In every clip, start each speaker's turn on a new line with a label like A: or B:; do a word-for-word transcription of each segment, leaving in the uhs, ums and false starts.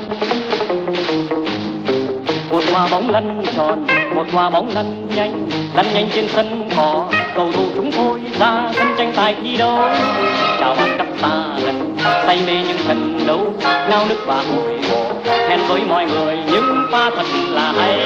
A: Một quả bóng lăn tròn, một quả bóng lăn nhanh, lăn nhanh trên sân cỏ. Cầu thủ chúng tôi ra sân tranh tài thi đấu. Chào bạn cặp ta lần, say mê những trận đấu, nao nức và hồi hộp, hẹn với mọi người những pha thật là hay.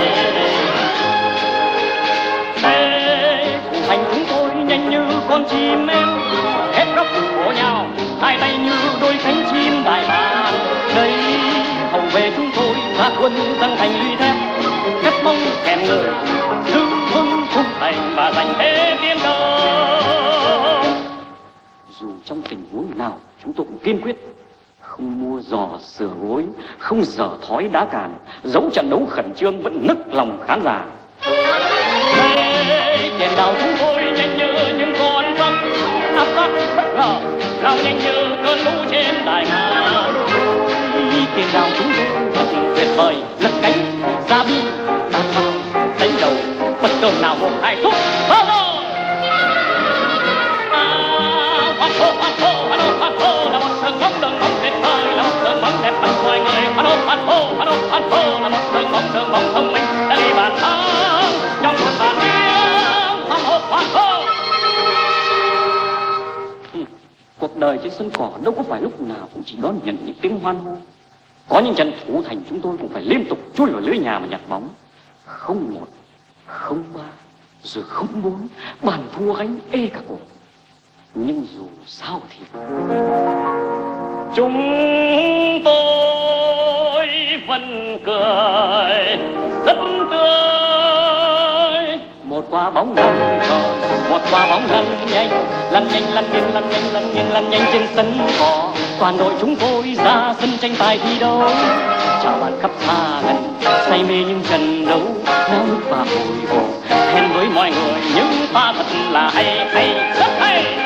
A: Ê, thủ thành chúng tôi nhanh như con chim em, hết góc của nhau, hai tay như đôi cánh chim đại bàng. Đây hậu vệ chúng tôi ra quân dâng thành lũy thép, cất bóng kèm người giữ vững khung thành và giành thế tiến công. Dù trong tình huống nào chúng tôi cũng kiên quyết không mua giò sửa gối, không dở thói đá càn, dẫu trận đấu khẩn trương vẫn nức lòng khán giả. Tiền đạo chúng tôi nhanh như những con rắn áp sát bất ngờ, lao nhanh như cơn lũ trên đại ngàn. Tiền đạo chúng tôi thật tuyệt vời, lật cánh ra bi đá phao đánh đầu bất ngờ nào một hai phút vào rồi. Hoa hô hoa hô hoa hô hoa hô là một sân bóng đường bóng tuyệt vời, là một sân bóng đẹp bằng mọi người. Hoa hô hoa hô hoa hô hoa hô là một sân bóng đường bóng thông minh đã ghi bàn thắng trong một bàn tiếng. Hoa hô hoa hô. Cuộc đời trên sân cỏ đâu có phải lúc nào cũng chỉ đón nhận những tiếng hoan hô. Có những trận thủ thành chúng tôi cũng phải liên tục chui vào lưới nhà mà nhặt bóng. Không một, không ba, rồi không bốn, bàn thua gánh ê cả cổ. Nhưng dù sao thì chúng tôi vẫn cười rất tươi. Một quả bóng lăn tròn, một quả bóng lăn nhanh, lăn nhanh lăn nghiêng lăn nhanh lăn nghiêng lăn nhanh trên sân cỏ. Toàn đội chúng tôi ra sân tranh tài thi đấu. Chào bạn khắp xa gần, say mê những trận đấu, náo nức và hồi hộp, hẹn với mọi người những pha thật là hay hay rất hay.